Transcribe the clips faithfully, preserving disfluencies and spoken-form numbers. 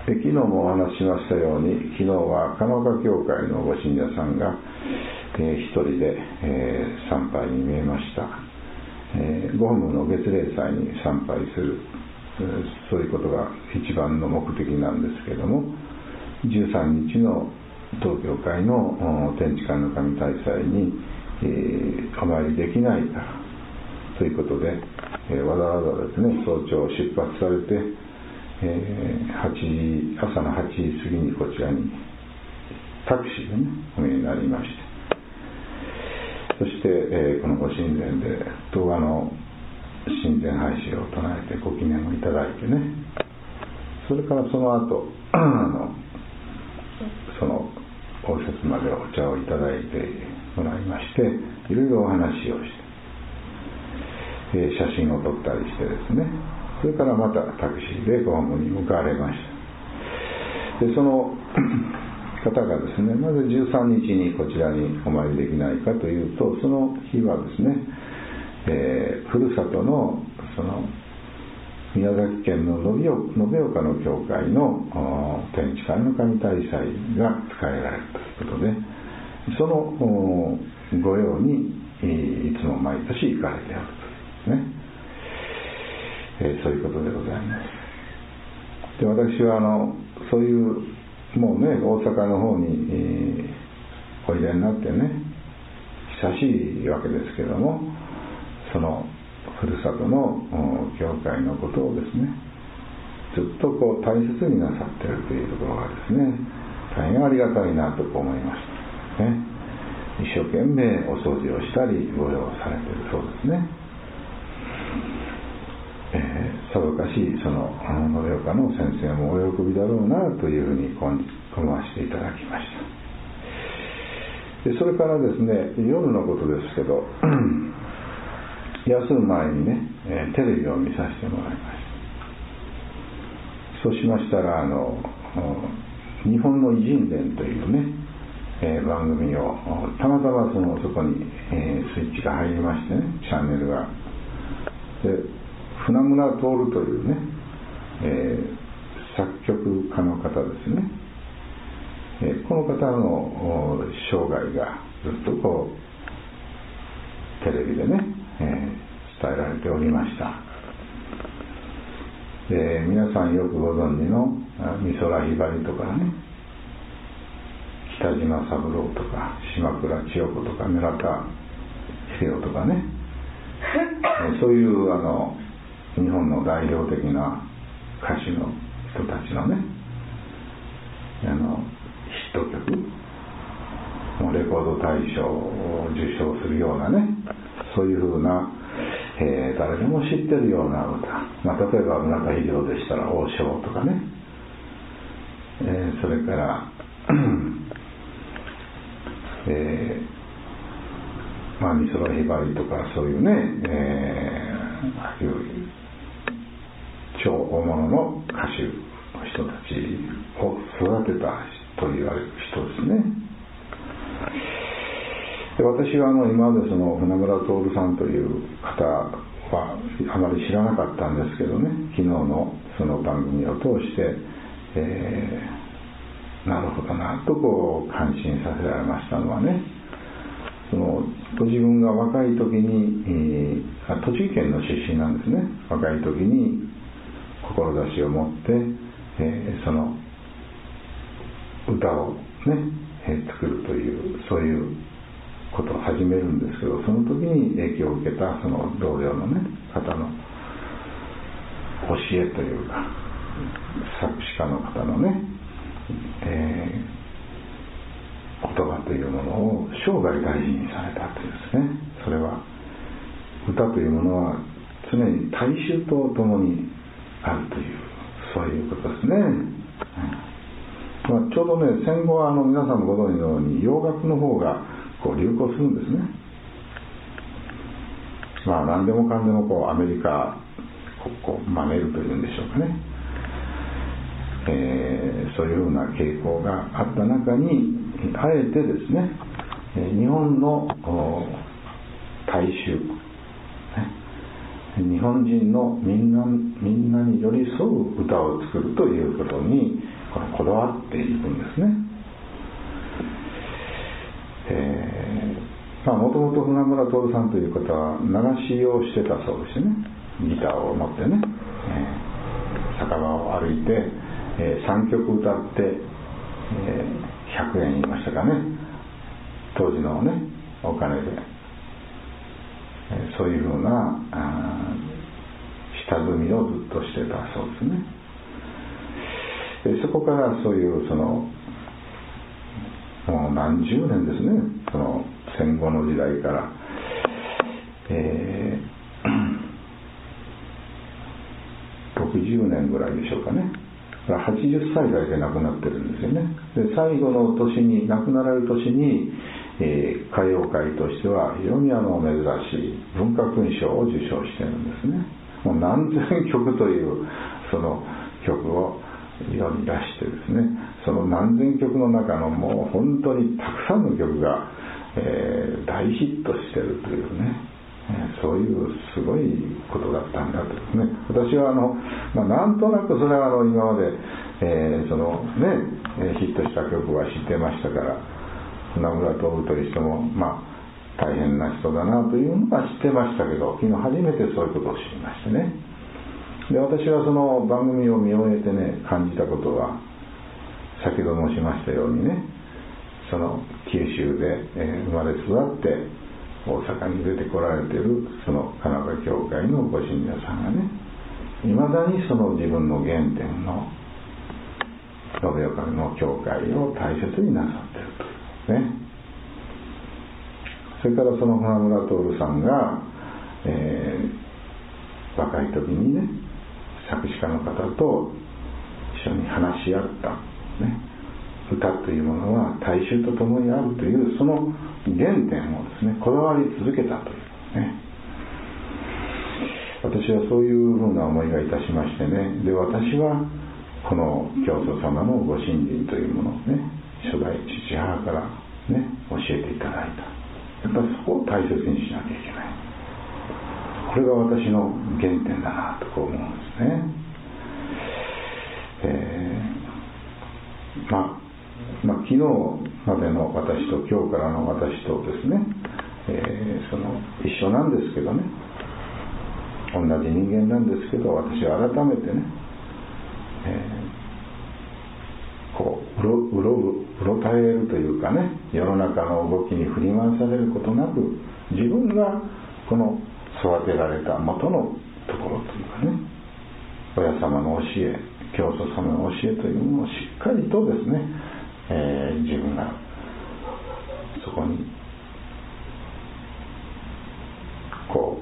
で昨日もお話ししましたように、昨日は鹿岡教会のご信者さんが、えー、一人で、えー、参拝に見えました。えー、ご本部の月例祭に参拝する、そういうことが一番の目的なんですけれども、じゅうさんにちの東教会の天地観の神大祭に、えー、お参りできないからということで、えー、わざわざですね、早朝出発されて、えー、はちじ朝のはちじ過ぎにこちらにタクシーでねお見えになりまして、そして、えー、このご神前で動画の神前拝旨を唱えてご記念をいただいてね、それからその後あのその応接までお茶をいただいてもらいまして、いろいろお話をして、えー、写真を撮ったりしてですね、それからまたタクシーでご本部に向かわれました。でその方がですね、なぜじゅうさんにちにこちらにお参りできないかというと、その日はですね、えー、ふるさとのその宮崎県の延岡の教会の天地観の神大祭が使えられるということで、その御用にいつも毎年行かれているというね、えー、そういうことでございます。で私はあのそういうもうね大阪の方に、えー、おいでになってね久しいわけですけども、そのふるさとの教会のことをですねずっとこう大切になさっているというところがですね大変ありがたいなと思いましたね。一生懸命お掃除をしたり御用をされているそうですね。えー、さぞかしその延岡の先生もお喜びだろうなというふうに思わせていただきました。でそれからですね、夜のことですけど休む前にね、えー、テレビを見させてもらいました。そうしましたらあの日本の偉人伝というね、えー、番組をたまたまそのそこに、えー、スイッチが入りましてね、チャンネルがで船村徹というね、えー、作曲家の方ですね、えー、この方の生涯がずっとこうテレビでね、えー、伝えられておりました。で皆さんよくご存知の美空ひばりとかね、北島三郎とか島倉千代子とか村田秀夫とかねそういうあの日本の代表的な歌手の人たちのねあのヒット曲、もうレコード大賞を受賞するようなね、そういう風な、えー、誰でも知ってるような歌、まあ、例えば村田秀夫でしたら王将とかね、えー、それからえー、まあ美空ひばりとかそういうね、えー、ああいう超大物の歌手の人たちを育てたと言われる人ですね。で私はあの今までその船村徹さんという方はあまり知らなかったんですけどね、昨日のその番組を通して、えー、なるほどなとこう感心させられましたのはね、そのご自分が若い時に、えー、栃木県の出身なんですね。若い時に志を持って、えー、その歌をね、えー、作るというそういうことを始めるんですけど、その時に影響を受けたその同僚のね方の教えというか作詞家の方のね、えー、言葉というものを生涯大事にされたというですね、それは歌というものは常に大衆とともにあるという、そういうことですね。まあ、ちょうどね戦後はあの皆さんもご存知のように洋楽の方がこう流行するんですね。まあ何でもかんでもこうアメリカこう真似るというんでしょうかね、えー、そういうような傾向があった中にあえてですね、日本の大衆、ね日本人のみんな、みんなに寄り添う歌を作るということにこのこだわっていくんですね。えー、まあもともと船村徹さんという方は流しをしてたそうですね。ギターを持ってね、えー、酒場を歩いて、えー、さんきょく歌って、えー、ひゃくえん言いましたかね、当時のねお金で、えー、そういうふうな下積みをずっとしてたそうですね。でそこからそういうそのもう何十年ですね、その戦後の時代から、えー、ろくじゅうねんぐらいでしょうかね。はちじゅっさい代で亡くなってるんですよね。で最後の年に亡くなられる年に、えー、歌謡界としては非常にあの珍しい文化勲章を受賞してるんですね。もう何千曲というその曲を世に出してですね、その何千曲の中のもう本当にたくさんの曲が、えー、大ヒットしてるというね、えー、そういうすごいことだったんだとですね。私はあの、まあ、なんとなくそれはあの今まで、えー、そのねヒットした曲は知ってましたから、船村徹という人もまあ大変な人だなというのは知ってましたけど、昨日初めてそういうことを知りましてね。で私はその番組を見終えてね感じたことは、先ほど申しましたようにね、その九州で、えー、生まれ育って大阪に出てこられているその金沢教会のご信者さんがね、いまだにその自分の原点の延岡の教会を大切になさっているというね。それからその船村徹さんが、えー、若い時にね作詞家の方と一緒に話し合った、ね、歌というものは大衆と共にあるというその原点をですねこだわり続けたというね。私はそういうふうな思いがいたしましてね。で私はこの教祖様のご信心というものをね初代父母からね教えていただいた。やっぱりそこを大切にしなきゃいけない。これが私の原点だなとこう思うんですね。えー、まあ、まあ、昨日までの私と今日からの私とですね、えー、その一緒なんですけどね、同じ人間なんですけど、私は改めてね、えー、こううろうろうろたえるというかね、世の中の動きに振り回されることなく、自分がこの育てられた元のところというかね、親様の教え、教祖様の教えというものをしっかりとですね、えー、自分がそこにこ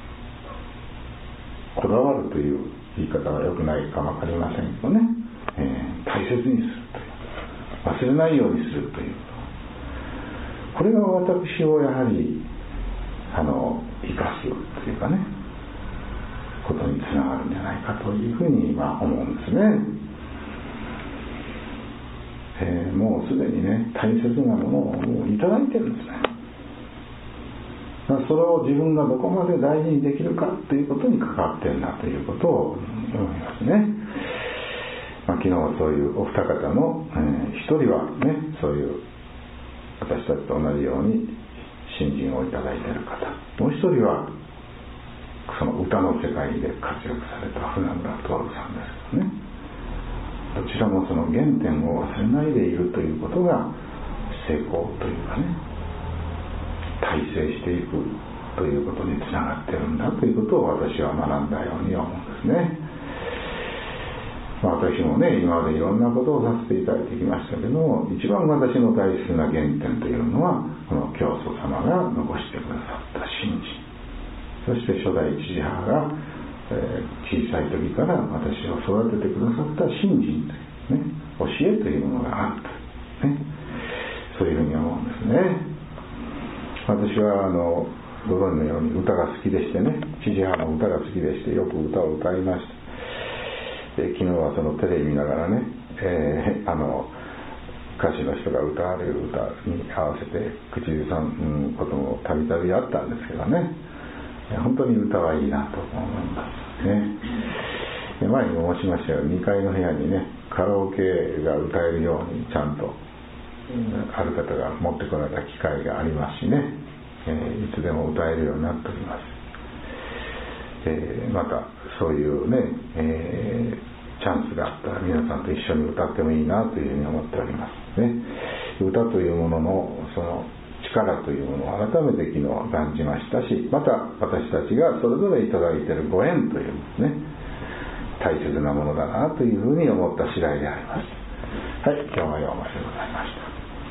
うこだわるという言い方は良くないかも分かりませんけどね、えー、大切にするという、忘れないようにするという、これが私をやはりあの生かすというかねことにつながるんじゃないかというふうに今思うんですね。えー、もうすでにね大切なものをもういただいてるんですね。だからそれを自分がどこまで大事にできるかということに関わってるなということを思いますね。まあ、昨日はそういうお二方の、えー、一人はねそういう私たちと同じように信心をいただいている方、もう一人はその歌の世界で活躍された船村徹さんですね。どちらもその原点を忘れないでいるということが成功というかね、大成していくということにつながっているんだということを私は学んだように思うんですね。まあ、私もね今までいろんなことをさせていただいてきましたけども、一番私の大切な原点というのはこの教祖様が残してくださった信心、そして初代父母が、えー、小さい時から私を育ててくださった信心という、ね、教えというものがあると、ね、そういうふうに思うんですね。私はあのご存知のように歌が好きでしてね、父母の歌が好きでしてよく歌を歌いました。で昨日はそのテレビ見ながらね、えー、あの歌手の人が歌われる歌に合わせて口ずさむこともたびたびあったんですけどね、 本当に歌はいいなと思いますね。前にも申しましたように、にかいの部屋にね、カラオケが歌えるようにちゃんとある方が持ってこられた機会がありますしね、えー、いつでも歌えるようになっております。えー、またそういうね、えー、チャンスがあったら皆さんと一緒に歌ってもいいなというふうに思っておりますね。歌というもののその力というものを改めて昨日感じましたし、また私たちがそれぞれいただいているご縁というね、大切なものだなというふうに思った次第であります。はい、今日はようまでございました。